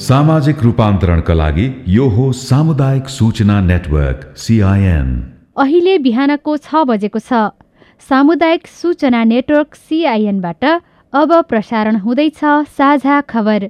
सामाजिक रूपान्तरणका लागि यो हो सामुदायिक सूचना नेटवर्क CIN। अहिले बिहानको 6 बजेको छ। सामुदायिक सूचना नेटवर्क CIN बाट अब प्रसारण हुँदैछ साझा खबर।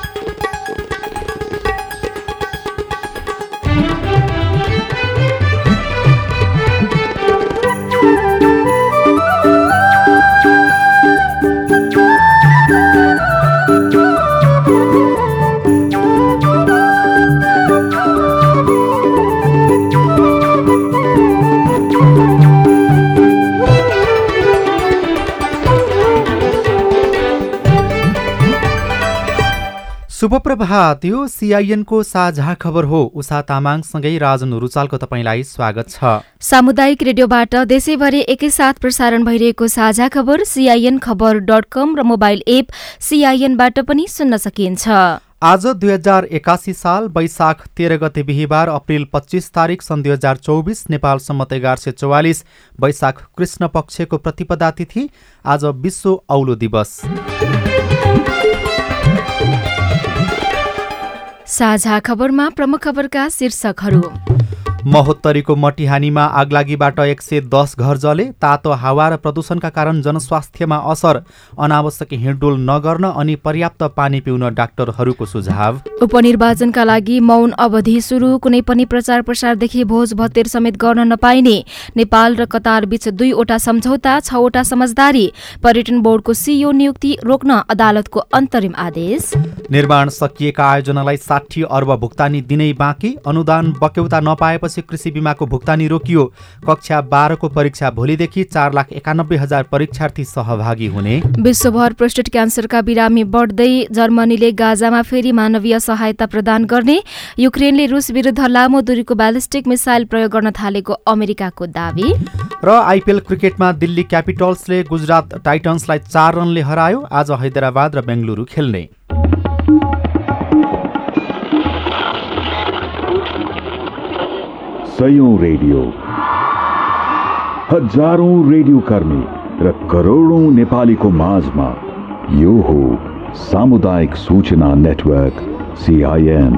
शुभ प्रभात। यो CIN को साझा खबर हो। उषा तामाङसँगै राजन रुचालको तपाईलाई स्वागत छ। सामुदायिक रेडियोबाट देशैभरि एकैसाथ प्रसारण भइरहेको साझा खबर CINखबर.com र मोबाइल एप CIN-बाट पनि सुन्न सकिन्छ। आज 2081 साल वैशाख 13 गते बिहीबार अप्रिल 25 तारिक सन् 2024 नेपाल सम्मत 1144 वैशाख कृष्ण पक्षको प्रतिपदा तिथि। आज विश्व औलो दिवस। साझा खबरमा प्रमुख खबरका शीर्षकहरू। महोत्तरीको मटिहानीमा आगलागीबाट 110 घर जले। तातो हावा र प्रदूषणका कारण जनस्वास्थ्यमा असर। अनावश्यक हिँडडुल नगर्न अनि पर्याप्त पानी पिउन डाक्टरहरूको सुझाव। उपनिर्वाचनका लागि मौन अवधि सुरु। कुनै पनि प्रचार प्रसारदेखि भोज भत्तेर समेत गर्न नपाइने। नेपाल र कतार बीच 2वटा सम्झौता, 6वटा समझदारी। पर्यटन बोर्डको CEO नियुक्ति रोक्न अदालतको अन्तरिम आदेश। निर्माण सकिएका आयोजनालाई 60 अर्ब भुक्तानी दिनै बाँकी। अनुदान बक्यौता नपाएपछि कृषि बीमाको भुक्तानी रोकियो। कक्षा 12 को परीक्षा भोलिदेखि 4,91,000 परीक्षार्थी सहभागी हुने। विश्वभर प्रोस्टेट क्यान्सरका बिरामी बढ्दै। जर्मनीले गाजामा फेरि मानवीय सहायता प्रदान गर्ने। युक्रेनले रुस विरुद्ध लामो दूरीको ब्यालिस्टिक मिसाइल प्रयोग गर्न थालेको अमेरिकाको दावी। र IPL क्रिकेटमा दिल्ली क्यापिटल्सले गुजरात टाइटन्सलाई 4 रनले हरायो। आज हैदराबाद र बेंगलुरु खेल्ने। सयौं रेडियो, हजारौं रेडियो कर्मी र करोडौं नेपालीको माझमा यो हो सामुदायिक सूचना नेटवर्क CIN।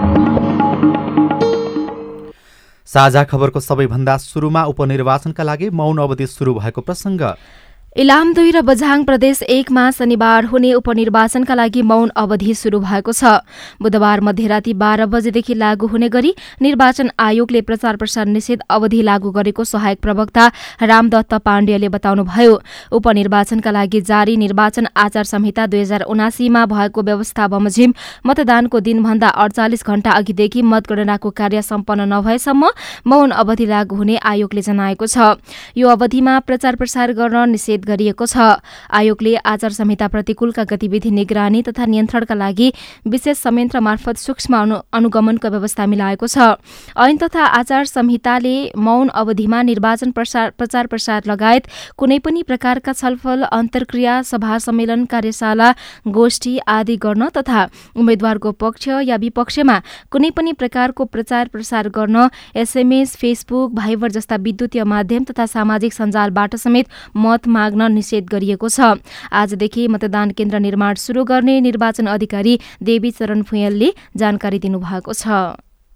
साझा खबरको सबैभन्दा सुरुमा उपनिर्वाचनका लागि मौन अवधि सुरु भएको प्रसङ्ग। इलाम 2 र बझाङ प्रदेश 1 मा शनिबार हुने उपनिर्वाचनका लागि मौन अवधि सुरु भएको छ। बुधबार मध्यराती 12 बजेदेखि लागू हुने गरी निर्वाचन आयोगले प्रचार प्रसार निषेध अवधि लागू गरेको सहायक प्रवक्ता रामदत्त पाण्डेले बताउनुभयो। उपनिर्वाचनका लागि जारी निर्वाचन आचार संहिता 2079 मा भएको व्यवस्था बमोजिम मतदानको दिनभन्दा 48 घण्टा अघिदेखि मतगणनाको कार्य सम्पन्न नभएसम्म मौन अवधि लागू हुने आयोगले जनाएको छ। यो अवधिमा प्रचार प्रसार गर्न निषेध गरिएको छ। आयोगले आचार संहिता प्रतिकूलका गतिविधि निगरानी तथा नियन्त्रणका लागि विशेष संयन्त्र मार्फत सूक्ष्म अनुगमनको व्यवस्था मिलाएको छ। ऐन तथा आचार संहिताले मौन अवधिमा निर्वाचन प्रचार प्रसार लगायत कुनै पनि प्रकारका छलफल, अन्तर्क्रिया, सभा सम्मेलन, कार्यशाला, गोष्ठी आदि गर्न तथा उम्मेद्वारको पक्ष या विपक्षमा कुनै पनि प्रकारको प्रचार प्रसार गर्न SMS, फेसबुक, भाइबर जस्ता विद्युतीय माध्यम तथा सामाजिक सञ्जालबाट समेत मत माग्न निषेध गरिएको छ। आजदेखि मतदान केन्द्र निर्माण सुरु गर्ने निर्वाचन अधिकारी देवी चरण फुयलले जानकारी दिनुभएको छ।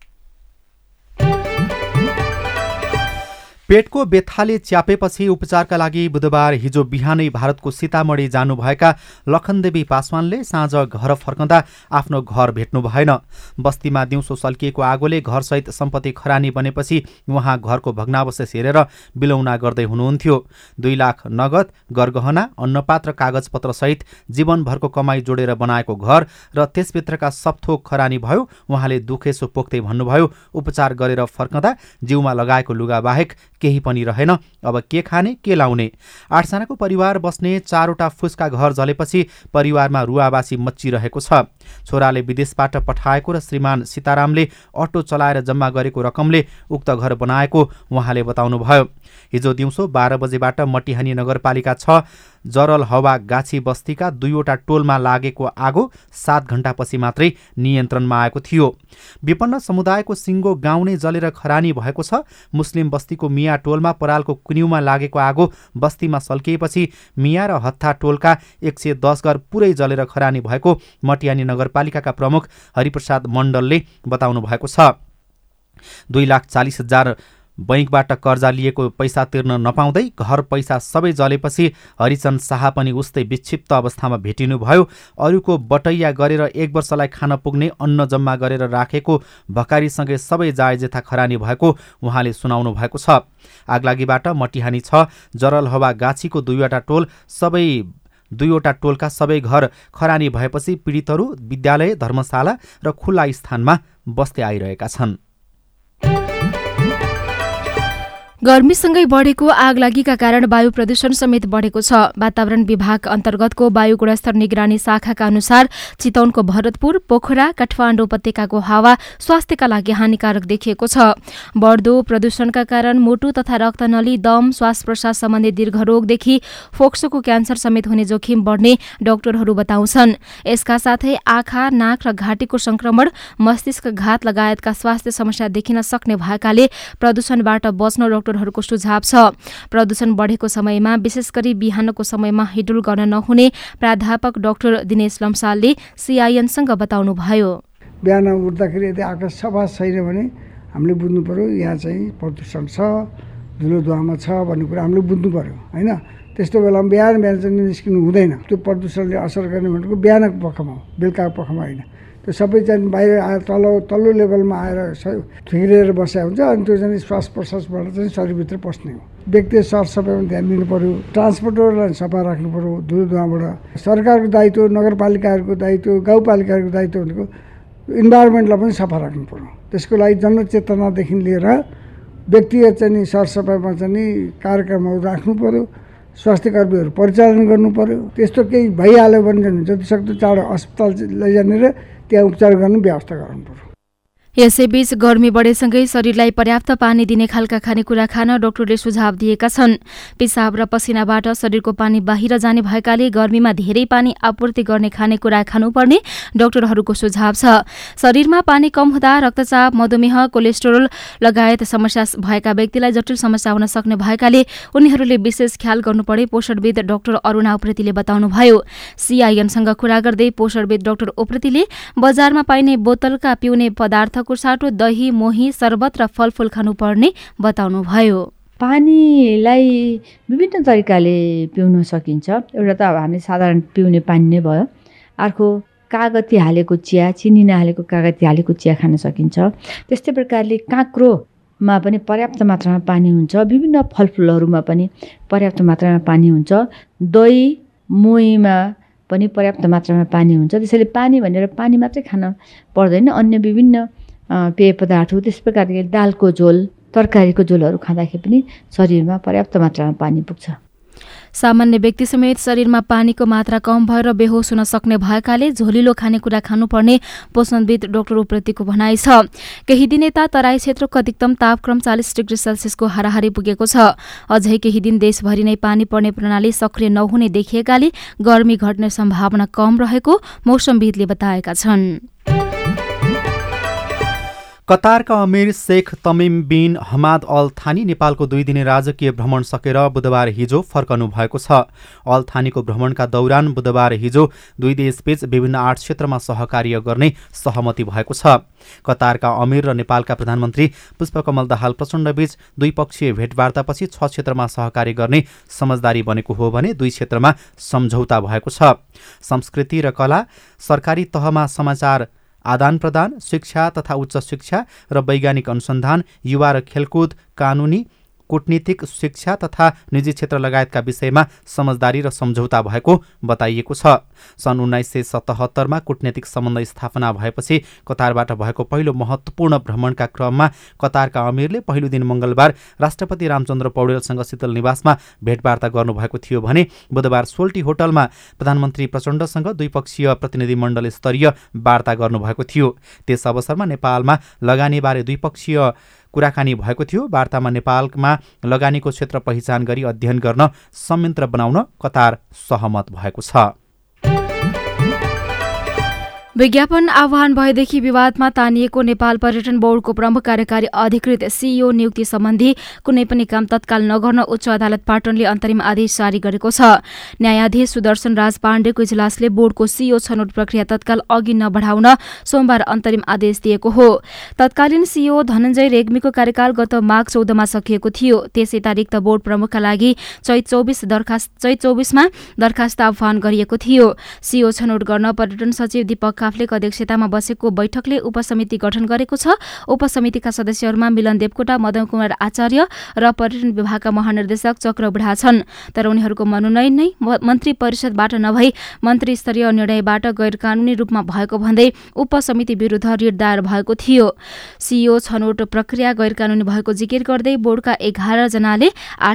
पेटको बेथाले च्यापेपछि उपचारका लागि बुधबार हिजो बिहानै भारतको सीतामढी जानुभएका लखनदेवी पासवानले साँझ घर फर्कँदा आफ्नो घर भेट्नु भएन। बस्तीमा दिउँसो सल्किएको आगोले घरसहित सम्पत्ति खरानी बनेपछि उहाँ घरको भग्नावशेष हेरेर बिलौना गर्दै हुनुहुन्थ्यो। 2 लाख नगद, गरगहना, अन्नपात्र, कागजपत्र सहित जीवनभरको कमाई जोडेर बनाएको घर र त्यसभित्रका सबथोक खरानी भयो। उहाँले दुखेसो पोख्दै भन्नुभयो, उपचार गरेर फर्कँदा जिउमा लगाएको लुगा बाहेक केही पनि रहेन। अब के खाने, के लाउने? 8 जनाको परिवार बस्ने 4वटा फुसका घर जलेपछि परिवारमा रुवाबासी मच्चिरहेको छ। छोराले विदेशबाट पठाएको र श्रीमान सीतारामले अटो चलाएर जम्मा गरेको रकमले उक्त घर बनाएको उहाँले बताउनुभयो। हिजो दिउँसो 12 बजेबाट मटिहानी नगरपालिका 6 जरल हवा गाछी बस्तीका 2वटा टोलमा लागेको आगो 7 घण्टापछि मात्रै नियन्त्रणमा आएको थियो। विपन्न समुदायको सिङ्गो गाउँ नै जलेर खरानी भएको छ। मुस्लिम बस्तीको मिया मिया टोलमा परालको कुन्युमा लागेको आगो बस्तीमा सल्किएपछि मिया र हत्था टोलका 110 घर पुरै जलेर खरानी भएको मटियानी नगरपालिकाका प्रमुख हरिप्रसाद मण्डलले बताउनु भएको छ। 2,40,000 बैंकबाट कर्जा लिएको पैसा तिर्न नपाउँदै घर पैसा सबै जलेपछि हरिचन्द्र शाह पनि उस्तै विक्षिप्त अवस्थामा भेटिनुभयो। अरूको बटैया गरेर 1 वर्षलाई खान पुग्ने अन्न जम्मा गरेर राखेको भकारीसँगै सबै जायजेथा खरानी भएको उहाँले सुनाउनु भएको छ। आगलागीबाट मटिहानी 6 जरलहवा गाछीको 2वटा टोल सबै 2वटा टोलका सबै घर खरानी भएपछि पीडितहरू विद्यालय, धर्मशाला र खुल्ला स्थानमा बस्दै आइरहेका छन्। गर्मीसँगै बढेको आगलागीका कारण वायु प्रदूषण समेत बढेको छ। वातावरण विभाग अन्तर्गतको वायु गुणस्तर निगरानी शाखाका अनुसार चितवनको भरतपुर, पोखरा, काठमाडौँ उपत्यकाको हावा स्वास्थ्यका लागि हानिकारक देखिएको छ। बढ्दो प्रदूषणका कारण मुटु तथा रक्तनली, दम, श्वास प्रश्वास सम्बन्धी दीर्घरोगदेखि फोक्सोको क्यान्सर समेत हुने जोखिम बढ्ने डाक्टरहरू बताउँछन्। यसका साथै आँखा, नाक र घाँटीको संक्रमण, मस्तिष्क घात लगायतका स्वास्थ्य समस्या देखिन सक्ने भएकाले प्रदूषणबाट बच्न डाक्टरहरूको सुझाव छ। प्रदूषण बढेको समयमा विशेष गरी बिहानको समयमा हिडुल गर्न नहुने प्राध्यापक डाक्टर दिनेश लम्सालले सीआईएनसँग बताउनुभयो। बिहान उठ्दाखेरि यदि आकाश सफा छैन भने हामीले बुझ्नु पर्यो यहाँ चाहिँ प्रदूषण छ, धुलो धुवामा छ भन्ने कुरा हामीले बुझ्नु पर्यो हैन। त्यस्तो बेलामा बिहान चाहिँ निस्किनु हुँदैन। त्यो प्रदूषणले असर गर्ने भनेको बिहानको पखमा हो, बेलुकाको पखमा होइन। त्यो सबै चाहिँ बाहिर आएर तल्लो लेभलमा आएर थुगिरेर बसेको हुन्छ अनि त्यो चाहिँ श्वास प्रश्वासबाट चाहिँ शरीरभित्र पस्ने हो। व्यक्तिगत सरसफाइमा ध्यान दिनु पर्यो, ट्रान्सपोर्टरलाई सफा राख्नु पर्यो धुलो धुवाबाट। सरकारको दायित्व, नगरपालिकाहरूको दायित्व, गाउँपालिकाहरूको दायित्व भनेको इन्भाइरोमेन्टलाई पनि सफा राख्नु पर्यो। त्यसको लागि जनचेतनादेखि लिएर व्यक्तिगत चाहिँ सरसफाइमा चाहिँ कार्यक्रमहरू राख्नु पर्यो, स्वास्थ्य कर्मीहरू परिचालन गर्नु पर्यो। त्यस्तो केही भइहाल्यो भने जतिसक्दो चाँडो अस्पताल लैजाने र त्यहाँ उपचार गर्ने व्यवस्था गर्नु पर्यो। यसैबीच गर्मी बढेसँगै शरीरलाई पर्याप्त पानी दिने खालका खानेकुरा खान डाक्टरले सुझाव दिएका छन्। पिसाब र पसिनाबाट शरीरको पानी बाहिर जाने भएकाले गर्मीमा धेरै पानी आपूर्ति गर्ने खानेकुरा खानुपर्ने डाक्टरहरूको सुझाव छ। शरीरमा पानी कम हुँदा रक्तचाप, मधुमेह, कोलेस्टेरोल लगायत समस्या भएका व्यक्तिलाई जटिल समस्या हुन सक्ने भएकाले उनीहरूले विशेष ख्याल गर्नुपर्ने पोषणविद डाक्टर अरुणा उप्रेतीले बताउनुभयो। सीआईएनसँग कुरा गर्दै पोषणविद डाक्टर उप्रेतीले बजारमा पाइने बोतलका पिउने पदार्थ कुर्साटो, दही, मोही, शरबत र फलफूल खानुपर्ने बताउनुभयो। पानीलाई विभिन्न तरिकाले पिउन सकिन्छ। एउटा त अब हामीले साधारण पिउने पानी नै भयो। अर्को कागती हालेको चिया, चिनी नहालेको कागती हालेको चिया खान सकिन्छ। त्यस्तै प्रकारले काँक्रोमा पनि पर्याप्त मात्रामा पानी हुन्छ। विभिन्न फलफुलहरूमा पनि पर्याप्त मात्रामा पानी हुन्छ। दही, मोहीमा पनि पर्याप्त मात्रामा पानी हुन्छ। त्यसैले पानी भनेर पानी मात्रै खान पर्दैन। अन्य विभिन्न पेय पदार्थहरू त्यस प्रकारले दालको झोल, तरकारीको झोलहरू खाँदाखेरि पनि शरीरमा पर्याप्त मात्रामा पानी पुग्छ। सामान्य व्यक्ति समेत शरीरमा पानीको मात्रा कम भएर बेहोस हुन सक्ने भएकाले झोलिलो खानेकुरा खानुपर्ने पोषणविद डाक्टर उप्रेतीको भनाइ छ। केही दिन यता तराई क्षेत्रको अधिकतम तापक्रम 40 डिग्री सेल्सियसको हाराहारी पुगेको छ। अझै केही दिन देशभरि नै पानी पर्ने प्रणाली सक्रिय नहुने देखिएकाले गर्मी घट्ने सम्भावना कम रहेको मौसमविदले बताएका छन्। कतारका अमीर Sheikh Tamim bin Hamad Al Thani नेपालको 2 दिने राजकीय भ्रमण सकेर बुधबार हिजो फर्कनु भएको छ। अल थानीको भ्रमणका दौरान बुधबार हिजो 2 देशबीच विभिन्न 8 क्षेत्रमा सहकार्य गर्ने सहमति भएको छ। कतारका अमीर र नेपालका प्रधानमन्त्री पुष्पकमल दाहाल प्रचण्डबीच द्विपक्षीय भेटवार्तापछि 6 क्षेत्रमा सहकार्य गर्ने समझदारी बनेको हो भने 2 क्षेत्रमा सम्झौता भएको छ। संस्कृति र कला, सरकारी तहमा समाचार आदान प्रदान, शिक्षा तथा उच्च शिक्षा र वैज्ञानिक अनुसन्धान, युवा र खेलकुद, कानुनी, कूटनीतिक, शिक्षा तथा निजी क्षेत्र लगायतका विषयमा समझदारी र सम्झौता भएको बताइएको छ। सन् 1977मा कूटनीतिक सम्बन्ध स्थापना भएपछि कतारबाट भएको पहिलो महत्त्वपूर्ण भ्रमणका क्रममा कतारका अमीरले पहिलो दिन मङ्गलबार राष्ट्रपति रामचन्द्र पौडेलसँग शीतल निवासमा भेटवार्ता गर्नुभएको थियो भने बुधबार सोल्टी होटलमा प्रधानमन्त्री प्रचण्डसँग द्विपक्षीय प्रतिनिधिमण्डल स्तरीय वार्ता गर्नुभएको थियो। त्यस अवसरमा नेपालमा लगानीबारे द्विपक्षीय कुराकानी भएको थियो। वार्तामा नेपालमा लगानीको क्षेत्र पहिचान गरी अध्ययन गर्न संयन्त्र बनाउन कतार सहमत भएको छ। विज्ञापन आह्वान भएदेखि विवादमा तानिएको नेपाल पर्यटन बोर्डको प्रमुख कार्यकारी अधिकृत सिइओ नियुक्ति सम्बन्धी कुनै पनि काम तत्काल नगर्न उच्च अदालत पाटनले अन्तरिम आदेश जारी गरेको छ। न्यायाधीश सुदर्शन राज पाण्डेको इजलासले बोर्डको सिइओ छनौट प्रक्रिया तत्काल अघि नबढाउन सोमबार अन्तरिम आदेश दिएको हो। तत्कालीन सिइओ धनञ्जय रेग्मीको कार्यकाल गत माघ 14मा सकिएको थियो। त्यसै तारिक बोर्ड प्रमुखका लागि चैत 24मा दरखास्त आह्वान गरिएको थियो। सिइओ छनौट गर्न पर्यटन सचिव दीपक काफ्लेको अध्यक्षतामा बसेको बैठकले उपसमिति गठन गरेको छ। उपसमितिका सदस्यहरूमा मिलन देवकोटा, मदन कुमार आचार्य र पर्यटन विभागका महानिर्देशक चक्र बुढा छन्। तर उनीहरूको मनोनयन नै मन्त्री परिषदबाट नभई मन्त्री स्तरीय निर्णयबाट गैरकानूनी रूपमा भएको भन्दै उपसमिति विरुद्ध रिट दायर भएको थियो। सिइओ छनौट प्रक्रिया गैरकानूनी भएको जिकिर गर्दै बोर्डका 11 जना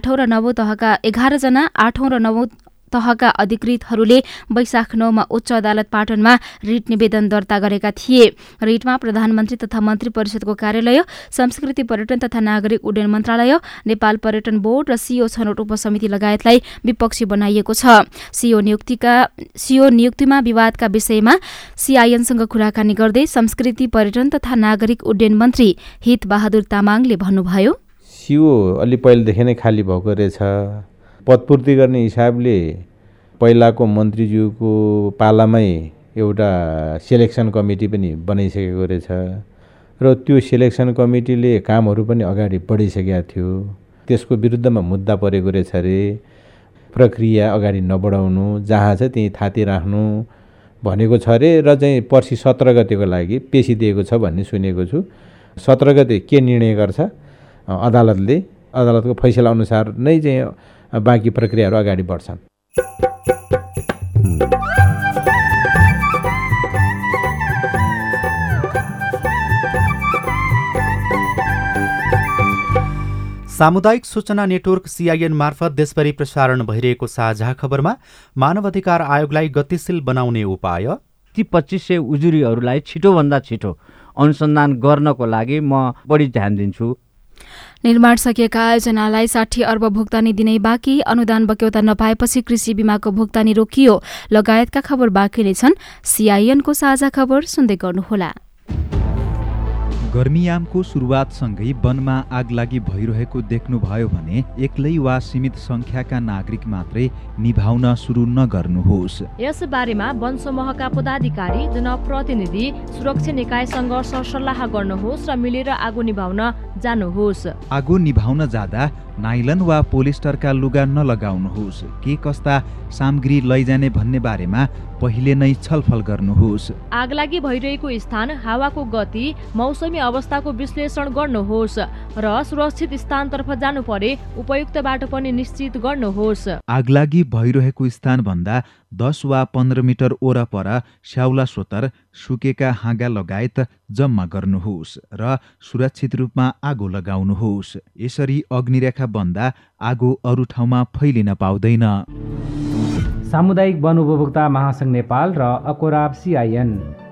8औं र 9औं तहका अधिकृतहरूले वैशाख 9मा उच्च अदालत पाटनमा रिट निवेदन दर्ता गरेका थिए। रिटमा प्रधानमन्त्री तथा मन्त्री परिषदको कार्यालय, संस्कृति पर्यटन तथा नागरिक उड्डयन मन्त्रालय, नेपाल पर्यटन बोर्ड र सिइओ छनौट उपसमिति लगायतलाई विपक्षी बनाइएको छ। सिइओ नियुक्तिमा विवादका विषयमा सिआइएनसँग कुराकानी गर्दै संस्कृति पर्यटन तथा नागरिक उड्डयन मन्त्री हित बहादुर तामाङले भन्नुभयो, सिइओ अलि पहिलेदेखि नै खाली भएको रहेछ। पदपूर्ति गर्ने हिसाबले पहिलाको मन्त्रीज्यूको पालामै एउटा सेलेक्सन कमिटी पनि बनाइसकेको रहेछ र त्यो सेलेक्सन कमिटीले कामहरू पनि अगाडि बढिसकेका थियो। त्यसको विरुद्धमा मुद्दा परेको रहेछ अरे। प्रक्रिया अगाडि नबढाउनु, जहाँ छ त्यहीँ थाती राख्नु भनेको छ अरे र चाहिँ पर्सि 17 गतेको लागि पेशी दिएको छ भन्ने सुनेको छु। 17 गते के निर्णय गर्छ अदालतले, अदालतको फैसला अनुसार नै चाहिँ बाँकी प्रक्रियाहरू अगाडि बढ्छन्। सामुदायिक सूचना नेटवर्क सिआइएन मार्फत देशभरि प्रसारण भइरहेको साझा खबरमा मानवाधिकार आयोगलाई गतिशील बनाउने उपाय, ती 2500 उजुरीहरूलाई छिटोभन्दा छिटो अनुसन्धान गर्नको लागि म बढी ध्यान दिन्छु। निर्माण सकिएका आयोजनालाई 60 अर्ब भुक्तानी दिनै बाँकी, अनुदान बक्यौता नपाएपछि कृषि बीमाको भुक्तानी रोकियो लगायतका खबर बाँकी नै छन्। सिआइएनको साझा खबर सुन्दै गर्नुहोला। गर्मीयामको सुरुवातसँगै वनमा आगलागी भइरहेको देख्नुभयो भने एक्लै वा सीमित संख्याका नागरिक मात्रै निभाउन सुरु नगर्नुहोस्। यस बारेमा वन समूहका पदाधिकारी, जनप्रतिनिधि, सुरक्षा निकायसँग सरसल्लाह गर्नुहोस् र मिलेर आगो निभाउन जानुहोस्। आगो निभाउन जाँदा नाइलन वा पोलिस्टरका लुगा नलगाउनुहोस्। के कस्ता सामग्री लैजाने भन्ने बारेमा पहिले नै छलफल गर्नुहोस्। आगलागी भइरहेको स्थान, हावाको गति, मौसमी अवस्थाको विश्लेषण गर्नुहोस् र सुरक्षित स्थानतर्फ जानु परे उपयुक्त बाटो पनि निश्चित गर्नुहोस्। आगलागी भइरहेको स्थान भन्दा 10 वा 15 मिटर ओरपर स्याउला सोतर, सुकेका हाँगा लगायत जम्मा गर्नुहोस् र सुरक्षित रूपमा आगो लगाउनुहोस्। यसरी अग्निरेखा बन्दा आगो अरू ठाउँमा फैलिन पाउँदैन। सामुदायिक वन उपभोक्ता महासंघ नेपाल र अकोराब सिआइएन।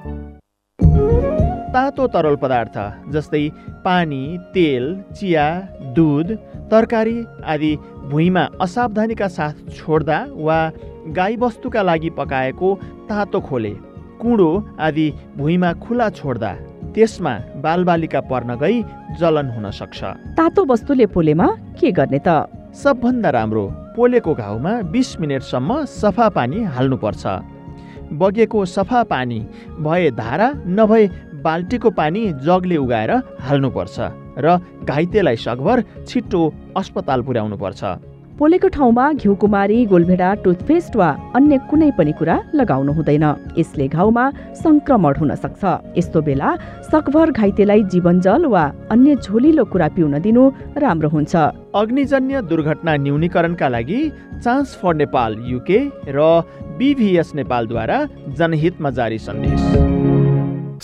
तातो तरल पदार्थ जस्तै पानी, तेल, चिया, दूध, तरकारी आदि भुइँमा असावधानीका साथ छोड्दा वा गाईबस्तुका लागि पकाएको तातो खोले, कुँडो आदि भुइँमा खुला छोड्दा त्यसमा बालबालिका पर्न गई जलन हुन सक्छ। तातो वस्तुले पोलेमा के गर्ने त? सबभन्दा राम्रो पोलेको घाउमा 20 मिनेटसम्म सफा पानी हाल्नुपर्छ। बगेको सफा पानी भए धारा नभए बाल्टीको पानी जगले उगाएर हाल्नुपर्छ र घाइतेलाई सकभर छिट्टो अस्पताल पुर्याउनुपर्छ। पोलेको ठाउँमा घिउकुमारी, गोलभेडा, टुथपेस्ट वा अन्य कुनै पनि कुरा लगाउनु हुँदैन। यसले घाउमा संक्रमण हुन सक्छ। यस्तो बेला सकभर घाइतेलाई जीवनजल वा अन्य झोलिलो कुरा पिउन दिनु राम्रो हुन्छ। अग्निजन्य दुर्घटना न्यूनीकरणका लागि चान्स फर नेपाल UK र BVS नेपालद्वारा जनहितमा जारी सन्देश।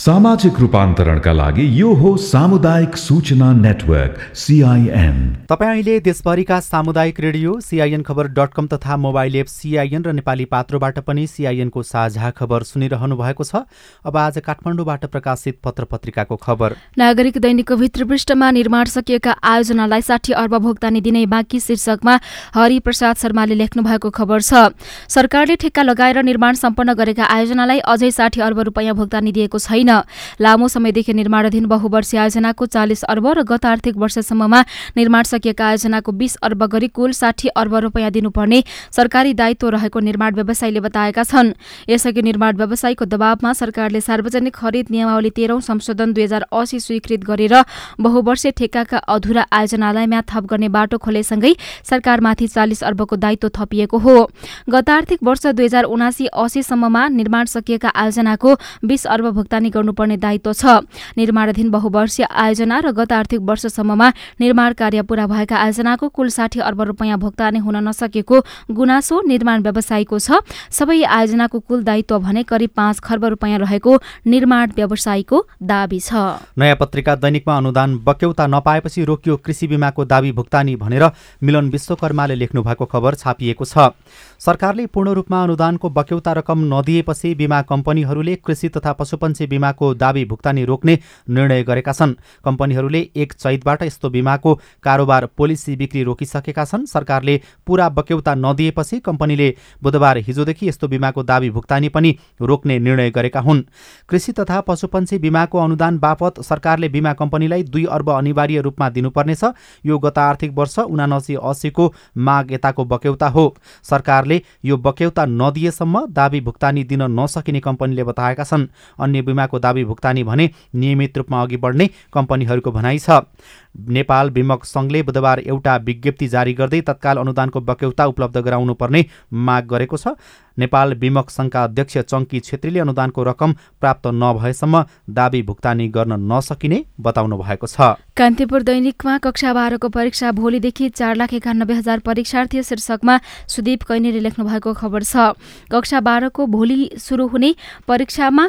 सामाजिक रूपान्तरणका लागि यो हो सामुदायिक सूचना नेटवर्क CIN। तपाईँ अहिले देशभरिका सामुदायिक रेडियो CINखबर.com तथा मोबाइल एप CIN र नेपाली पात्रोबाट पनि CIN को साझा खबर सुनिरहनु भएको छ। अब आज काठमाडौँबाट प्रकाशित पत्र पत्रिकाको खबर। नागरिक दैनिकको भित्र पृष्ठमा निर्माण सकिएका आयोजनालाई 60 अर्ब भुक्तानी दिने बाँकी शीर्षकमा हरिप्रसाद शर्माले लेख्नु भएको खबर छ। सरकारले ठेक्का लगाएर निर्माण सम्पन्न गरेका आयोजनालाई अझै 60 अर्ब रुपैयाँ भुक्तानी दिएको छैन। लामो समयदेखि निर्माणाधीन बहुवर्षीय आयोजनाको 40 अर्ब र गत आर्थिक वर्षसम्ममा निर्माण सकिएका आयोजनाको 20 अर्ब गरी कुल 60 अर्ब रुपैयाँ दिनुपर्ने सरकारी दायित्व रहेको निर्माण व्यवसायीले बताएका छन्। यसअघि निर्माण व्यवसायीको दबावमा सरकारले सार्वजनिक खरिद नियमावली 13औं संशोधन 2080 स्वीकृत गरेर बहुवर्षीय ठेक्काका अधुरा आयोजनालाई म्याद थप गर्ने बाटो खोलेसँगै सरकारमाथि 40 अर्बको दायित्व थपिएको हो। गत आर्थिक वर्ष 2079-80 सम्ममा निर्माण सकिएका आयोजनाको 20 अर्ब भुक्तानी गर्नुपर्ने दायित्व छ। निर्माणाधीन बहुवर्षीय आयोजना र गत आर्थिक वर्षसम्ममा निर्माण कार्य पूरा भएका आयोजनाको कुल 60 अर्ब रुपैयाँ भुक्तानी हुन नसकेको गुनासो निर्माण व्यवसायीको छ। सबै आयोजनाको कुल दायित्व भने करिब 5 खर्ब रुपैयाँ रहेको निर्माण व्यवसायीको दाबी छ। नयाँ पत्रिका दैनिकमा अनुदान बक्यौता नपाएपछि रोकियो कृषि बीमाको दाबी भुक्तानी भनेर मिलन विश्वकर्माले लेख्नु भएको खबर छापिएको छ। सरकारले पूर्ण रूपमा अनुदानको बक्यौता रकम नदिएपछि बीमा कम्पनीहरूले कृषि तथा पशुपन्छी बीमाको दाबी भुक्तानी रोक्ने निर्णय गरेका छन्। कम्पनीहरूले 1 चैतबाट यस्तो बीमाको कारोबार पोलिसी बिक्री रोकिसकेका छन्। सरकारले पूरा बक्यौता नदिएपछि कम्पनीले बुधबार हिजोदेखि यस्तो बीमाको दाबी भुक्तानी पनि रोक्ने निर्णय गरेका हुन्। कृषि तथा पशुपन्छी बीमाको अनुदान बापत सरकारले बीमा कम्पनीलाई 2 अर्ब अनिवार्य रूपमा दिनुपर्नेछ। यो गत आर्थिक वर्ष 79-80 को माग यताको बक्यौता हो। सरकारले यो बक्यौता नदिएसम्म दाबी भुक्तानी दिन नसकिने कम्पनीले बताएका छन्। अन्य बीमाको दाबी भुक्तानी भने नियमित रूपमा अघि बढ्ने कम्पनीहरूको भनाइ छ। नेपाल बीमक संघले बुधबार एउटा विज्ञप्ति जारी गर्दै तत्काल अनुदानको बक्यौता उपलब्ध गराउनुपर्ने माग गरेको छ। नेपाल बीमक संघका अध्यक्ष चङ्की छेत्रीले अनुदानको रकम प्राप्त नभएसम्म दाबी भुक्तानी गर्न नसकिने बताउनु भएको छ। कान्तिपुर दैनिकमा कक्षा 12 को परीक्षा भोलिदेखि 4,91,000 परीक्षार्थी शीर्षकमा सुदीप कैनेले लेख्नु भएको खबर छ। कक्षा 12 को भोलि सुरु हुने परीक्षामा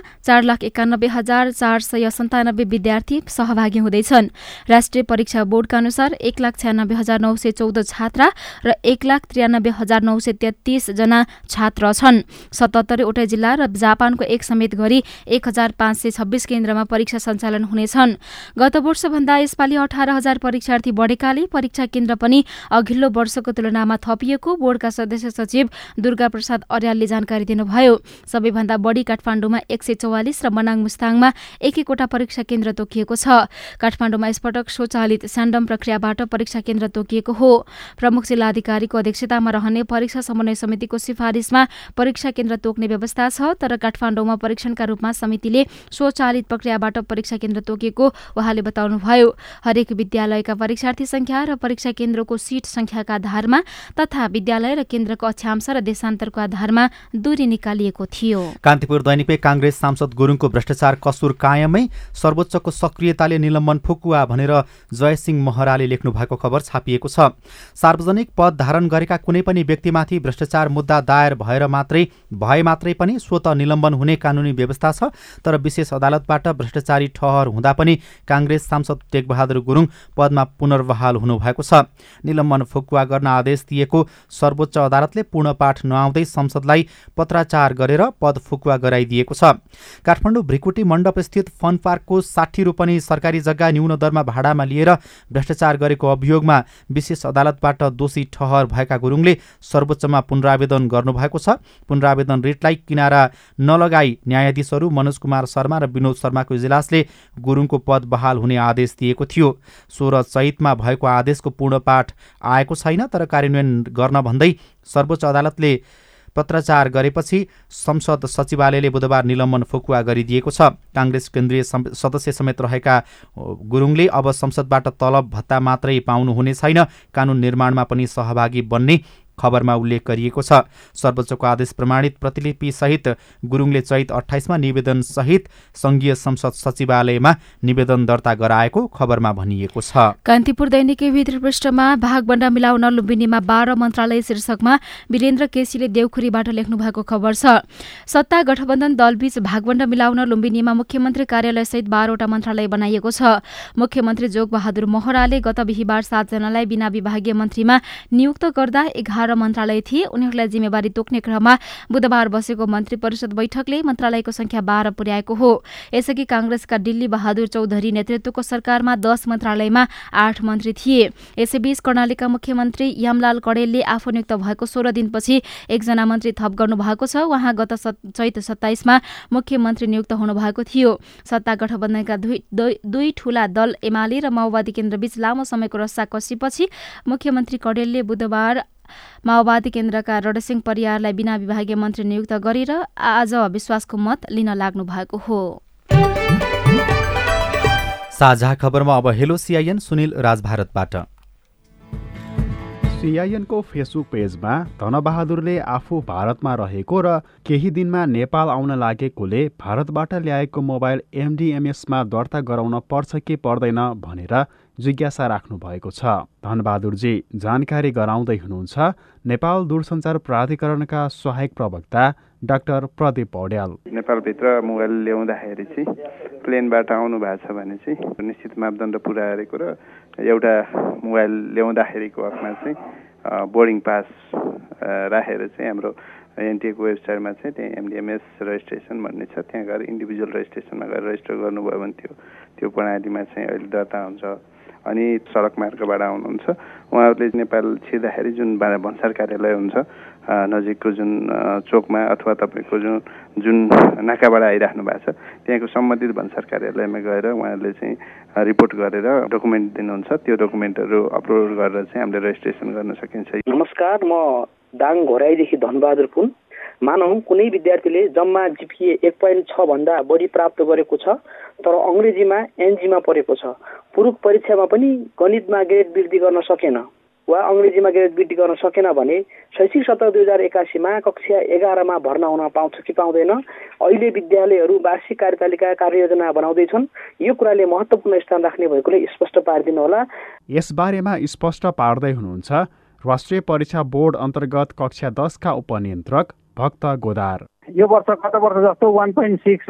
4,91,497 विद्यार्थी सहभागी हुँदैछन्। राष्ट्रिय परीक्षा बोर्डका अनुसार 1,96,914 छात्रा र 1,93,933 जना छात्र छन्। 77 वटा जिल्ला र जापानको एक समेत गरी 1,526 केन्द्रमा परीक्षा सञ्चालन हुनेछन्। गत वर्षभन्दा यसपालि 18,000 परीक्षार्थी बढेकाले परीक्षा केन्द्र पनि अघिल्लो वर्षको तुलनामा थपिएको बोर्डका सदस्य सचिव दुर्गा प्रसाद अर्यालले जानकारी दिनुभयो। सबैभन्दा बढी काठमाडौँमा 144 र मनाङ मुस्ताङमा 1-1वटा परीक्षा केन्द्र तोकिएको छ। काठमाडौँमा यसपटक स्वचालित स्यान्डम प्रक्रियाबाट परीक्षा केन्द्र तोकिएको हो। प्रमुख जिल्लाधिकारीको अध्यक्षतामा रहने परीक्षा समन्वय समितिको सिफारिसमा परीक्षा केन्द्र तोक्ने व्यवस्था छ। तर काठमाडौँमा परीक्षणका रूपमा समितिले स्वचालित प्रक्रियाबाट परीक्षा केन्द्र तोकेको उहाँले बताउनुभयो। हरेक विद्यालयका परीक्षार्थी संख्या र परीक्षा केन्द्रको सीट संख्याका आधारमा तथा विद्यालय र केन्द्रको अक्षांश र देशान्तरको आधारमा दूरी निकालिएको थियो। कान्तिपुर दैनिकले काङ्ग्रेस सांसद गुरुङको भ्रष्टाचार कसुर कायमै, सर्वोच्चको सक्रियताले निलम्बन फुकुवा भनेर जयसिंह महराले लेख्नु भएको खबर छापिएको छ। सार्वजनिक पद धारण गरेका कुनै पनि व्यक्तिमाथि भ्रष्टाचार मुद्दा दायर भए मात्रै पनि स्वत निलम्बन हुने कानुनी व्यवस्था छ। तर विशेष अदालतबाट भ्रष्टाचारी ठहर हुँदा पनि काङ्ग्रेस सांसद टेकबहादुर गुरुङ पदमा पुनर्बहाल हुनुभएको छ। निलम्बन फुकुवा गर्न आदेश दिएको सर्वोच्च अदालतले पूर्ण पाठ नआउँदै संसदलाई पत्राचार गरेर पद फुकुवा गराइदिएको छ। काठमाडौँ भ्रिकुटी मण्डपस्थित फन पार्कको 60 रोपनी सरकारी जग्गा न्यून दरमा भाडामा लिएर भ्रष्टाचार गरेको अभियोगमा विशेष अदालतबाट दोषी ठहर भएका गुरुङले सर्वोच्चमा पुनरावेदन गर्नुभएको छ। पुनरावेदन रिटलाई किनारा नलगाई न्यायाधीशहरू मनोज कुमार शर्मा र विनोद शर्माको इजलासले गुरुङको पद बहाल हुने आदेश दिएको थियो। 16 चैतमा भएको आदेशको पूर्ण पाठ आएको छैन। तर कार्यान्वयन गर्न भन्दै सर्वोच्च अदालतले पत्राचार गरेपछि संसद सचिवालयले बुधबार निलम्बन फुकुवा गरिदिएको छ। काङ्ग्रेस केन्द्रीय सदस्य समेत रहेका गुरुङले अब संसदबाट तलब भत्ता मात्रै पाउनुहुने छैन, कानुन निर्माणमा पनि सहभागी बन्ने खबरमा उल्लेख गरिएको छ। सर्वोच्चको आदेश प्रमाणित प्रतिलिपि सहित गुरुङले चैत 28मा निवेदन सहित संघीय संसद सचिवालयमा निवेदन दर्ता गराएको खबरमा भनिएको छ। कान्तिपुर दैनिकी भित्री पृष्ठमा भागबण्डा मिलाउन लुम्बिनीमा 12 मन्त्रालय शीर्षकमा वीरेन्द्र केसीले देउखुरीबाट लेख्नु भएको खबर छ। सत्ता गठबन्धन दलबीच भागबण्डा मिलाउन लुम्बिनीमा मुख्यमन्त्री कार्यालय सहित 12वटा मन्त्रालय बनाइएको छ। मुख्यमन्त्री जोगबहादुर महराले गत बिहीबार 7 जनालाई बिना विभागीय मन्त्रीमा नियुक्त गर्दा 11 मन्त्रालय थिए। उनीहरूलाई जिम्मेवारी तोक्ने क्रममा बुधबार बसेको मन्त्री परिषद बैठकले मन्त्रालयको संख्या 12 पुर्याएको हो। यसअघि कांग्रेसका डिल्ली बहादुर चौधरी नेतृत्वको सरकारमा 10 मन्त्रालयमा 8 मन्त्री थिए। यसैबीच कर्णालीका मुख्यमन्त्री यमलाल कडेलले आफू नियुक्त भएको 16 दिनपछि 1 जना मन्त्री थप गर्नु भएको छ। उहाँ गत चैत 27मा मुख्यमन्त्री नियुक्त हुनु भएको थियो। सत्ता गठबन्धनका दुई ठूला दल एमाले र माओवादी केन्द्रबीच लामो समयको रस्साकसीपछि मुख्यमन्त्री कडेलले बुधबार माओवादी केन्द्रका रणसिंह परियारलाई बिना विभागीय मन्त्री नियुक्त गरेर आज विश्वासको मत लिन लाग्नु भएको हो। साझा खबरमा अब हेलो सीआईएन सुनिल राजभारतबाट। सीआईएनको फेसबुक पेजमा धनबहादुरले आफू भारतमा रहेको र केही दिनमा नेपाल आउन लागेकोले भारतबाट ल्याएको मोबाइल एमडीएमएसमा दर्ता गराउन पर्छ कि पर्दैन भनेर जिज्ञासा राख्नु भएको छ। धनबहादुरजी जानकारी गराउँदै हुनुहुन्छ नेपाल दूरसञ्चार प्राधिकरणका सहायक प्रवक्ता डाक्टर प्रदीप पौड्याल। नेपालभित्र मोबाइल ल्याउँदाखेरि चाहिँ प्लेनबाट आउनु भएको छ भने चाहिँ निश्चित मापदण्ड पुरा गरेको र एउटा मोबाइल ल्याउँदाखेरिको हकमा चाहिँ बोर्डिङ पास राखेर चाहिँ हाम्रो एनटिएको वेबसाइटमा चाहिँ त्यहाँ एमडिएमएस रेजिस्ट्रेसन भन्ने छ, त्यहाँ गएर इन्डिभिजुअल रेजिस्ट्रेसनमा गएर रेजिस्टर गर्नुभयो भने त्यो प्रणालीमा चाहिँ अहिले दर्ता हुन्छ। अनि सडक मार्गबाट आउनुहुन्छ उहाँहरूले नेपाल छिर्दाखेरि जुन भन्सार कार्यालय हुन्छ नजिकको जुन चोकमा अथवा तपाईँको जुन नाकाबाट आइराख्नु भएको छ त्यहाँको सम्बन्धित भन्सार कार्यालयमा गएर उहाँहरूले चाहिँ रिपोर्ट गरेर डकुमेन्ट दिनुहुन्छ। त्यो डकुमेन्टहरू अपलोड गरेर चाहिँ हामीले रेजिस्ट्रेसन गर्न सकिन्छ। नमस्कार, म दाङ घोराईदेखि धनबहादुर पुन। मानौँ कुनै विद्यार्थीले जम्मा जिपिए 1.6 भन्दा बढी प्राप्त गरेको छ तर अङ्ग्रेजीमा एनजीमा परेको छ, पूरक परीक्षामा पनि गणितमा ग्रेड वृद्धि गर्न सकेन वा अङ्ग्रेजीमा ग्रेड वृद्धि गर्न सकेन भने शैक्षिक सत्र 2081मा कक्षा 11मा भर्ना हुन पाउँछ कि पाउँदैन? अहिले विद्यालयहरू वार्षिक कार्यतालिका कार्ययोजना बनाउँदैछन्। यो कुराले महत्त्वपूर्ण स्थान राख्ने भएकोले स्पष्ट पारिदिनु होला। यसबारेमा स्पष्ट पार्दै हुनुहुन्छ राष्ट्रिय परीक्षा बोर्ड अन्तर्गत कक्षा 10 का उपनियन्त्रक भक्त गोदार। यो वर्ष गत वर्ष जस्तो 1.6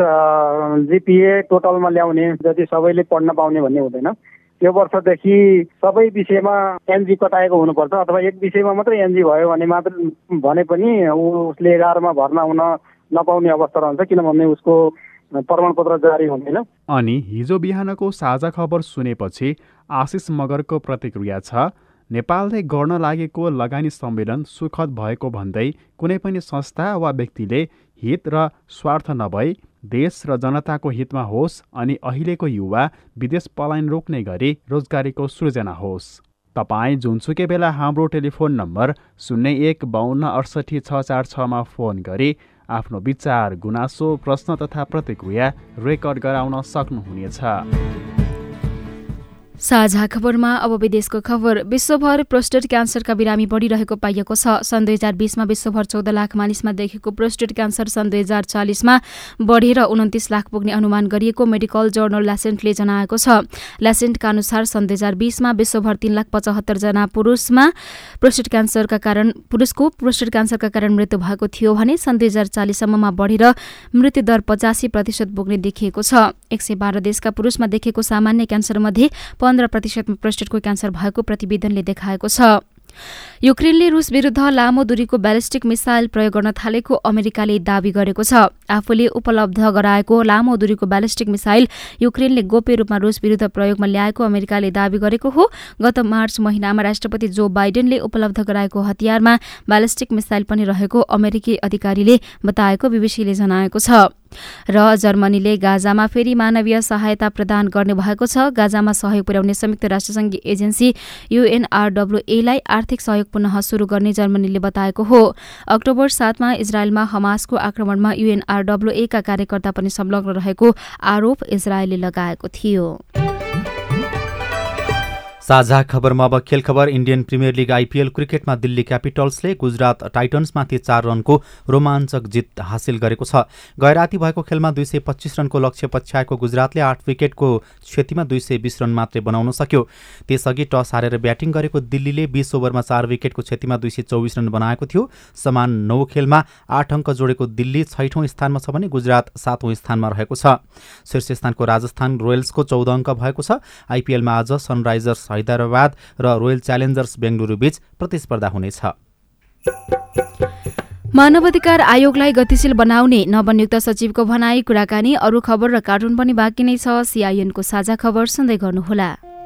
जिपिए टोटलमा ल्याउने जति सबैले पढ्न पाउने भन्ने हुँदैन। यो वर्षदेखि सबै विषयमा एनजी कटाएको हुनुपर्छ अथवा एक विषयमा मात्रै एनजी भयो भने पनि उसले 11मा भर्ना हुन नपाउने अवस्था रहन्छ, किनभने उसको प्रमाणपत्र जारी हुँदैन। अनि हिजो बिहानको साझा खबर सुनेपछि आशिष मगरको प्रतिक्रिया छ, नेपालले गर्न लागेको लगानी सम्मेलन सुखद भएको भन्दै कुनै पनि संस्था वा व्यक्तिले हित र स्वार्थ नभई देश र जनताको हितमा होस् अनि अहिलेको युवा विदेश पलायन रोक्ने गरी रोजगारीको सृजना होस्। तपाईँ जुनसुकै बेला हाम्रो टेलिफोन नम्बर 0152686646 फोन गरी आफ्नो विचार, गुनासो, प्रश्न तथा प्रतिक्रिया रेकर्ड गराउन सक्नुहुनेछ। साझा खबरमा अब विदेशको खबर। विश्वभर प्रोस्टेट क्यान्सरका बिरामी बढिरहेको पाइएको छ। सन् 2020मा विश्वभर 14 लाख मानिसमा देखिएको प्रोस्टेट क्यान्सर सन् 2040मा बढेर 29 लाख पुग्ने अनुमान गरिएको मेडिकल जर्नल ल्यासेन्टले जनाएको छ। ल्यासेन्टका अनुसार सन् 2020मा विश्वभर 3,75,000 जना पुरुषको प्रोस्टेट क्यान्सरका कारण मृत्यु भएको थियो भने सन् 2040 सम्ममा बढेर मृत्युदर 85% पुग्ने देखिएको छ। 112 देशका पुरुषमा देखिएको सामान्य क्यान्सरमध्ये 15% प्रोस्टेटको क्यान्सर भएको प्रतिवेदनले देखाएको छ। युक्रेनले रुस विरुद्ध लामो दूरीको ब्यालिस्टिक मिसाइल प्रयोग गर्न थालेको अमेरिकाले दावी गरेको छ। आफूले उपलब्ध गराएको लामो दूरीको ब्यालिस्टिक मिसाइल युक्रेनले गोप्य रूपमा रुस विरुद्ध प्रयोगमा ल्याएको अमेरिकाले दावी गरेको हो। गत मार्च महिनामा राष्ट्रपति जो बाइडेनले उपलब्ध गराएको हतियारमा ब्यालिस्टिक मिसाइल पनि रहेको अमेरिकी अधिकारीले बताएको बीबीसीले जनाएको छ। र जर्मनीले गाजामा फेरि मानवीय सहायता प्रदान गर्ने भएको छ। गाजामा सहयोग पुर्याउने संयुक्त राष्ट्रसङ्घीय एजेन्सी UNRWA-लाई आर्थिक सहयोग पुनः सुरु गर्ने जर्मनीले बताएको हो। अक्टोबर 7मा इजरायलमा हमासको आक्रमणमा UNRWA-का कार्यकर्ता पनि संलग्न रहेको आरोप इजरायलले लगाएको थियो। साझा खबरमा अब खेल खबर। इन्डियन प्रिमियर लिग आइपिएल क्रिकेटमा दिल्ली क्यापिटल्सले गुजरात टाइटन्समाथि 4 रनको रोमाञ्चक जित हासिल गरेको छ। गैराती भएको खेलमा 225 रनको लक्ष्य पछ्याएको गुजरातले 8 विकेटको क्षतिमा 220 रन मात्रै बनाउन सक्यो। त्यसअघि टस हारेर ब्याटिङ गरेको दिल्लीले 20 ओभरमा 4 विकेटको क्षतिमा 224 रन बनाएको थियो। समान 9 खेलमा 8 अङ्क जोडेको दिल्ली 6औं स्थानमा छ भने गुजरात 7औं स्थानमा रहेको छ। शीर्ष स्थानको राजस्थान रोयल्सको 14 अङ्क भएको छ। आइपिएलमा आज सनराइजर्स हैदराबाद र रोयल च्यालेन्जर्स बेंगलुरु बीच प्रतिस्पर्धा हुनेछ। मानवाधिकार आयोगलाई गतिशील बनाउने नवनियुक्त सचिवको भनाई, कुराकानी, अरू खबर र कार्टुन पनि बाँकी नै छ। सीआईएनको साझा खबर सुन्दै गर्नुहोला।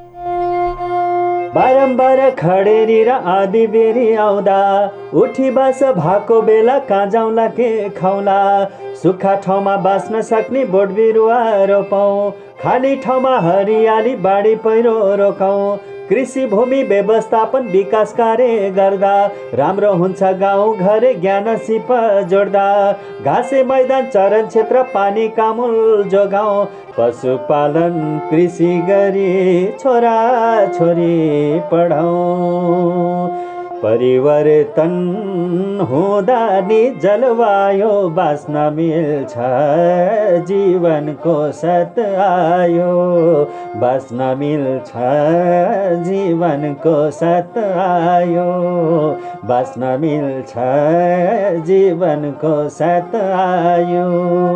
बारम्बार खडेरी र आधी बेरी आउँदा उठी बास भएको बेला कहाँ जाउँला के खाउला। सुक्खा ठाउँमा बाँच्न सक्ने बोट बिरुवा रोपौँ, खाली ठाउँमा हरियाली बाढी पहिरो रोकौँ। कृषि भूमि व्यवस्थापन विकास कार्य गर्दा राम्रो हुन्छ गाउँ घरे ज्ञान सिप जोड्दा। घाँसे मैदान चरण क्षेत्र पानी कामुल जोगाउँ, पशुपालन कृषि गरी छोरा छोरी पढाउँ। परिवर्तन हुँदा नि जलवायु बाँच्न मिल्छ, जीवनको सत आयो बाँच्न मिल्छ, जीवनको सत आयो बाँच्न मिल्छ, जीवनको सत आयो।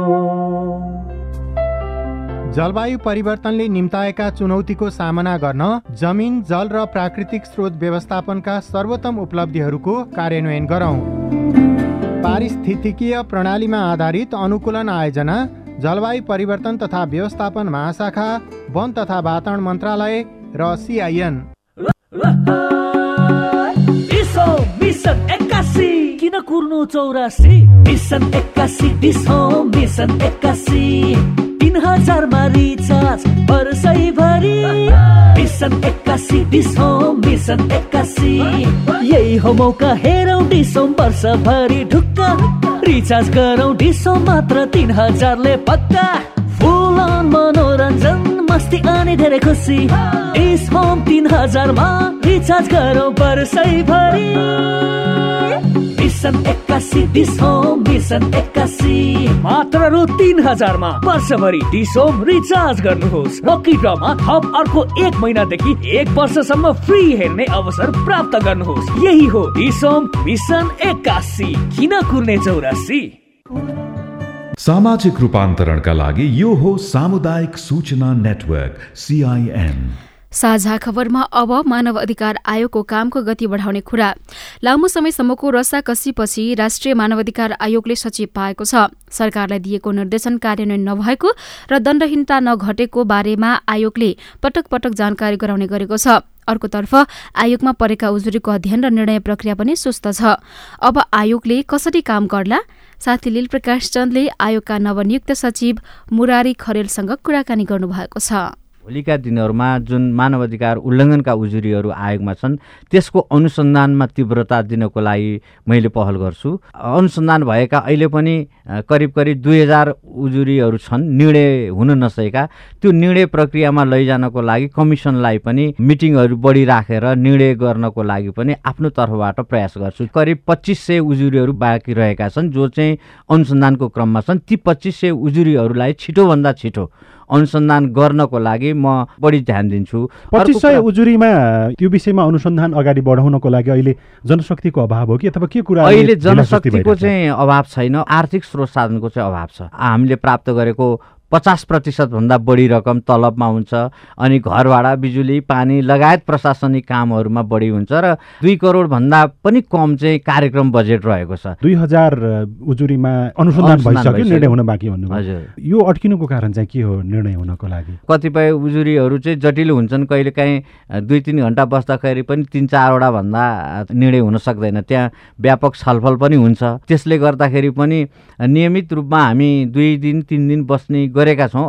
जलवायु परिवर्तनले निम्ताएका चुनौतीको सामना गर्न जमिन, जल र प्राकृतिक स्रोत व्यवस्थापनका सर्वोत्तम उपलब्धिहरूको कार्यान्वयन गरौँ। पारिस्थितिकीय प्रणालीमा आधारित अनुकूलन आयोजना, जलवायु परिवर्तन तथा व्यवस्थापन महाशाखा, वन तथा वातावरण मन्त्रालय र सीआईएन। मिसन 81 किन कुर्नु 84? मिसन 81 डिसो मिसन 81 3000 मा रिचार्ज वर्षैभरि। मिसन 81 डिसो मिसन 81 यही हो मौका, हेरौँ डिसो वर्षभरि ढुक्क। रिचार्ज गरौँ डिसो मात्र 3000 ले पक्का। फुल अन मनोरञ्जन मस्ती अनि धेरै खुसी। डिस होम 3000 मा रिचार्ज गरौँ वर्षैभरि। मिसन 81 डिस होम मिसन 81 मात्र रु 3000 मा वर्षभरि डिस होम रिचार्ज गर्नुहोस्। लकी ड्रमा थप अर्को 1 महिनादेखि 1 वर्षसम्म फ्री हेर्ने अवसर प्राप्त गर्नुहोस्। यही हो डिस होम मिसन 81। किन कुर्ने 84? सामाजिक रूपान्तरणका लागि यो हो सामुदायिक सूचना नेटवर्क सीआईएन। साझा खबरमा अब मानव अधिकार आयोगको कामको गति बढाउने कुरा। लामो समयसम्मको रस्साकसीपछि राष्ट्रिय मानवाधिकार आयोगले सचिव पाएको छ। सरकारलाई दिएको निर्देशन कार्यान्वयन नभएको र दण्डहीनता नघटेको बारेमा आयोगले पटक पटक जानकारी गराउने गरेको छ। अर्कोतर्फ आयोगमा परेका उजुरीको अध्ययन र निर्णय प्रक्रिया पनि सुस्त छ। अब आयोगले कसरी काम गर्ला? साथी लीलप्रकाश चन्दले आयोगका नवनियुक्त सचिव मुरारी खरेलसँग कुराकानी गर्नुभएको छ। भोलिका दिनहरूमा जुन मानवाधिकार उल्लङ्घनका उजुरीहरू आयोगमा छन् त्यसको अनुसन्धानमा तीव्रता दिनको लागि मैले पहल गर्छु। अनुसन्धान भएका अहिले पनि करिब 2000 उजुरीहरू छन् निर्णय हुन नसकेका। त्यो निर्णय प्रक्रियामा लैजानको लागि कमिसनलाई पनि मिटिङहरू बढी राखेर निर्णय गर्नको लागि पनि आफ्नो तर्फबाट प्रयास गर्छु। करिब 2500 उजुरीहरू बाँकी रहेका छन् जो चाहिँ अनुसन्धानको क्रममा छन्। ती 2500 उजुरीहरूलाई छिटोभन्दा छिटो अनुसन्धान गर्नको लागि म बढी ध्यान दिन्छु। 2500 उजुरीमा त्यो विषयमा अनुसन्धान अगाडि बढाउनको लागि अहिले जनशक्तिको अभाव हो कि अथवा के कुरा? अहिले जनशक्तिको चाहिँ अभाव छैन, आर्थिक स्रोत साधनको चाहिँ अभाव छ। हामीले प्राप्त गरेको 50% भन्दा बढी रकम तलबमा हुन्छ अनि घर भाडा, बिजुली, पानी लगायत प्रशासनिक कामहरूमा बढी हुन्छ र 2 करोड भन्दा पनि कम चाहिँ कार्यक्रम बजेट रहेको छ। 2000 उजुरीमा अनुसन्धान भइसक्यो, निर्णय हुन बाँकी भन्नुभयो। हजुर, यो अड्किनुको कारण चाहिँ के हो निर्णय हुनको लागि? कतिपय उजुरीहरू चाहिँ जटिल हुन्छन्। कहिलेकाहीँ 2-3 घण्टा बस्दाखेरि पनि 3-4 वटा भन्दा निर्णय हुन सक्दैन। त्यहाँ व्यापक छलफल पनि हुन्छ। त्यसले गर्दाखेरि पनि नियमित रूपमा हामी 2 दिन 3 दिन बस्ने गरेका छौँ। अहिले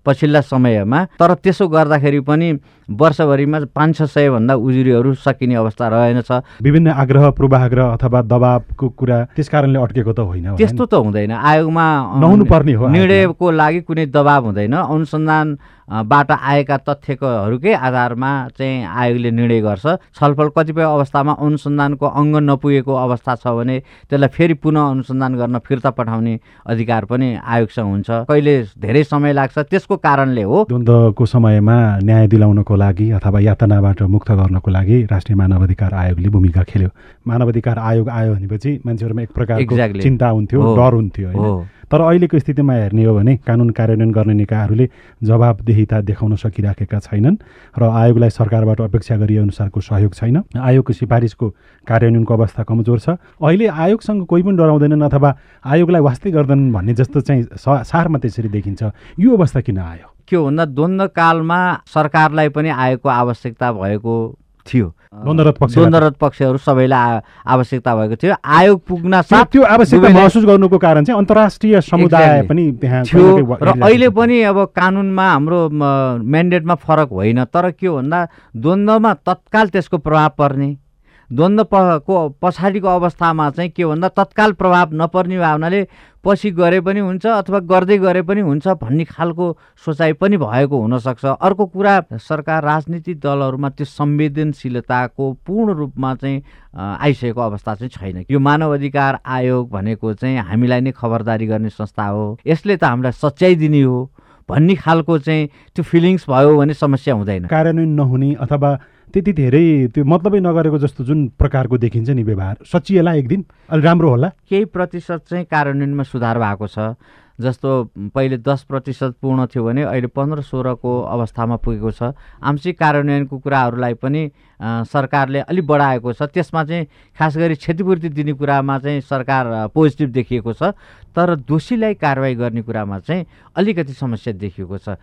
पछिल्ला समयमा। तर त्यसो गर्दाखेरि पनि वर्षभरिमा 500-600 भन्दा उजुरीहरू सकिने अवस्था रहेनछ। विभिन्न आग्रह पूर्वाग्रह अथवा दबावको कुरा त्यस कारणले अड्केको त होइन। त्यस्तो त हुँदैन। आयोगमा नहुनु पर्ने हो। निर्णयको लागि कुनै दबाव हुँदैन। अनुसन्धानबाट आएका तथ्यहरूकै आधारमा चाहिँ आयोगले निर्णय गर्छ। छलफल कतिपय अवस्थामा अनुसन्धानको अङ्ग नपुगेको अवस्था छ भने त्यसलाई फेरि पुनः अनुसन्धान गर्न फिर्ता पठाउने अधिकार पनि आयोगसँग हुन्छ। कहिले धेरै समय लाग्छ, त्यसको कारणले हो। द्वन्द्वको समयमा न्याय दिलाउनको लागि अथवा यातनाबाट मुक्त गर्नको लागि राष्ट्रिय मानवाधिकार आयोगले भूमिका खेल्यो। मानवाधिकार आयोग आयो भनेपछि मान्छेहरूमा एक प्रकारको चिन्ता हुन्थ्यो, डर हुन्थ्यो होइन। तर अहिलेको स्थितिमा हेर्ने हो भने कानुन कार्यान्वयन गर्ने निकायहरूले जवाबदेहिता देखाउन सकिराखेका छैनन् र आयोगलाई सरकारबाट अपेक्षा गरिए अनुसारको सहयोग छैन। आयोगको सिफारिसको कार्यान्वयनको अवस्था कमजोर छ। अहिले आयोगसँग कोही पनि डराउँदैनन् अथवा आयोगलाई वास्तै गर्दैनन् भन्ने जस्तो चाहिँ सारमा त्यसरी देखिन्छ। यो अवस्था किन आयो? के हो भन्दा द्वन्द्वकालमा सरकारलाई पनि आयोगको आवश्यकता भएको थियो। द्वन्द्वरत पक्षहरू सबैलाई आवश्यकता भएको थियो। आयोग पुग्न साथ त्यो आवश्यकता महसुस गर्नुको कारण चाहिँ अन्तर्राष्ट्रिय समुदाय पनि त्यहाँ थियो। र अहिले पनि अब कानुनमा हाम्रो म्यान्डेटमा फरक होइन। तर के हो भन्दा द्वन्द्वमा तत्काल त्यसको प्रभाव पर्ने, द्वन्द्वको पछाडिको अवस्थामा चाहिँ के भन्दा तत्काल प्रभाव नपर्ने भावनाले पछि गरे पनि हुन्छ अथवा गर्दै गरे पनि हुन्छ भन्ने खालको सोचाइ पनि भएको हुनसक्छ। अर्को कुरा, सरकार राजनीतिक दलहरूमा त्यो संवेदनशीलताको पूर्ण रूपमा चाहिँ आइसकेको अवस्था चाहिँ छैन। यो मानव अधिकार आयोग भनेको चाहिँ हामीलाई नै खबरदारी गर्ने संस्था हो, यसले त हामीलाई सच्याइ दिने हो भन्ने खालको चाहिँ त्यो फिलिङ्स भयो भने समस्या हुँदैन। कार्यान्वयन नहुने अथवा त्यति धेरै त्यो मतलबै नगरेको जस्तो जुन प्रकारको देखिन्छ नि व्यवहार, सचिएला एक दिन अलि राम्रो होला। केही प्रतिशत चाहिँ कार्यान्वयनमा सुधार भएको छ। जस्तो पहिले 10% पूर्ण थियो भने अहिले 15-16को अवस्थामा पुगेको छ। आंशिक कार्यान्वयनको कुराहरूलाई पनि सरकारले अलि बढाएको छ। त्यसमा चाहिँ खास गरी क्षतिपूर्ति दिने कुरामा चाहिँ सरकार पोजिटिभ देखिएको छ। तर दोषीलाई कारवाही गर्ने कुरामा चाहिँ अलिकति समस्या देखिएको छ।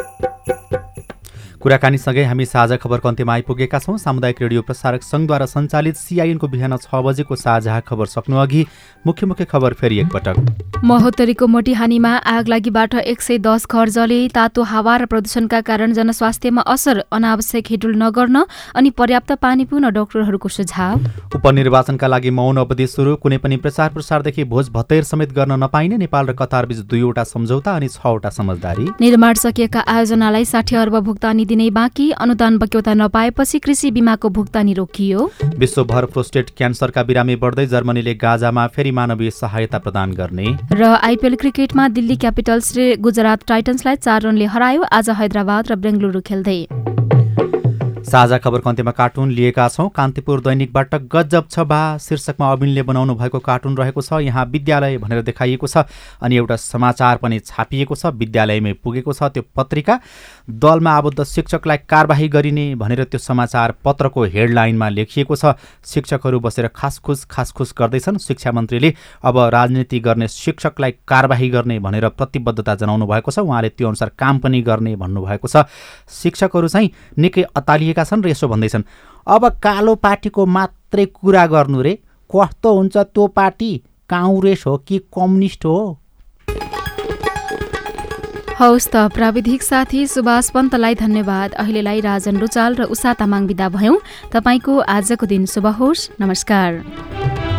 कुराकानीसँगै हामी साझा खबरको अन्त्यमा आइपुगेका छौँ। सामुदायिक रेडियो प्रसारक सङ्घद्वारा सञ्चालित सिआइएनको बिहान 6 बजेको साझा खबर सक्नुअघि मुख्य खबर फेरि एकपटक। महोत्तरीको मोटिहानीमा आग लागिबाट 110 घर जले। तातो हावा र प्रदूषणका कारण जनस्वास्थ्यमा असर, अनावश्यक हिडुल नगर्न अनि पर्याप्त पानी पिउन डाक्टरहरूको सुझाव। उपनिर्वाचनका लागि मौन अवधि सुरु। कुनै पनि प्रचार प्रसारदेखि भोज भत्तैर समेत गर्न नपाइने नेपाल र कतारबीच 2वटा सम्झौता अनि 6वटा समझदारी। निर्माण सकिएका आयोजनालाई 60 अर्ब भुक्तानी दिने बाँकी। अनुदान बक्यौता नपाएपछि कृषि बीमाको भुक्तानी रोकियो। विश्वभर प्रोस्टेट क्यान्सरका बिरामी बढ्दै, जर्मनीले गाजामा फेरि मानवीय सहायता प्रदान गर्ने। र आइपिएल क्रिकेटमा दिल्ली क्यापिटल्सले गुजरात टाइटन्सलाई 4 रनले हरायो। आज हैदराबाद र बेंगलुरु खेल्दै। साझा खबरको अन्त्यमा कार्टुन लिएका छौँ। कान्तिपुर दैनिकबाट गजब छ बा शीर्षकमा अविनले बनाउनु भएको कार्टुन रहेको छ। यहाँ विद्यालय भनेर देखाइएको छ अनि एउटा समाचार पनि छापिएको छ। विद्यालयमै पुगेको छ त्यो पत्रिका। दलमा आबद्ध शिक्षकलाई कारबाही गरिने भनेर त्यो समाचार पत्रको हेडलाइनमा लेखिएको छ। शिक्षकहरू बसेर खासखुस गर्दैछन्। शिक्षा मन्त्रीले अब राजनीति गर्ने शिक्षकलाई कारबाही गर्ने भनेर प्रतिबद्धता जनाउनु भएको छ। उहाँले त्यो अनुसार काम पनि गर्ने भन्नुभएको छ। शिक्षकहरू चाहिँ निकै अतालिएका छन् र यसो भन्दैछन्, अब कालो पार्टीको मात्रै कुरा गर्नु रे, कस्तो हुन्छ त्यो पार्टी, काङ्ग्रेस हो कि कम्युनिस्ट हो? हौस् त प्राविधिक साथी सुभाष पन्तलाई धन्यवाद। अहिलेलाई राजन रुचाल र उषा तामाङ बिदा भयौँ। तपाईँको आजको दिन शुभ होस्। नमस्कार।